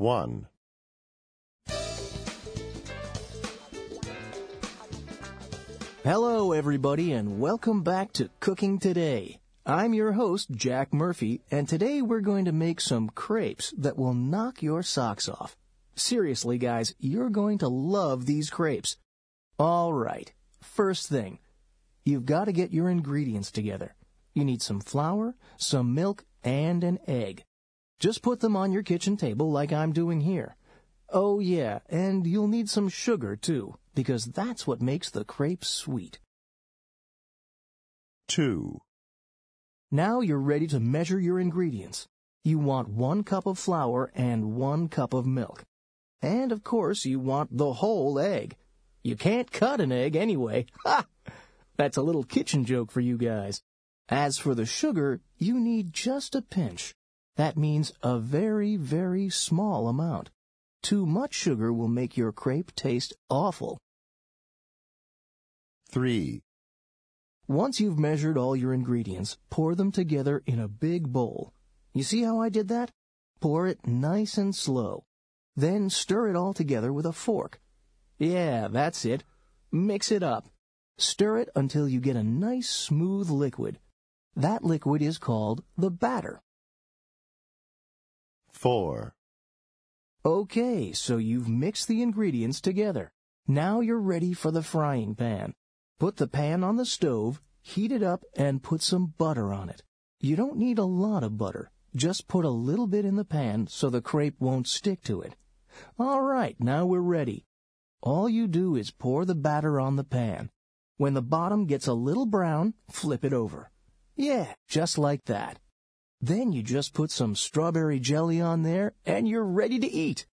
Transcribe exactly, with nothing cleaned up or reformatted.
one. Hello, everybody, and welcome back to Cooking Today. I'm your host, Jack Murphy, and today we're going to make some crepes that will knock your socks off. Seriously, guys, you're going to love these crepes. All right, first thing, you've got to get your ingredients together. You need some flour, some milk, and an egg. Just put them on your kitchen table like I'm doing here. Oh, yeah, and you'll need some sugar, too, because that's what makes the crepes sweet. two. Now you're ready to measure your ingredients. You want one cup of flour and one cup of milk. And, of course, you want the whole egg. You can't cut an egg anyway. Ha! That's a little kitchen joke for you guys. As for the sugar, you need just a pinch. That means a very, very small amount. Too much sugar will make your crepe taste awful. three. Once you've measured all your ingredients, pour them together in a big bowl. You see how I did that? Pour it nice and slow. Then stir it all together with a fork. Yeah, that's it. Mix it up. Stir it until you get a nice smooth liquid. That liquid is called the batter. four. Okay, so you've mixed the ingredients together. Now you're ready for the frying pan. Put the pan on the stove, heat it up, and put some butter on it. You don't need a lot of butter. Just put a little bit in the pan so the crepe won't stick to it. All right, now we're ready. All you do is pour the batter on the pan. When the bottom gets a little brown, flip it over. Yeah, just like that. Then you just put some strawberry jelly on there, and you're ready to eat.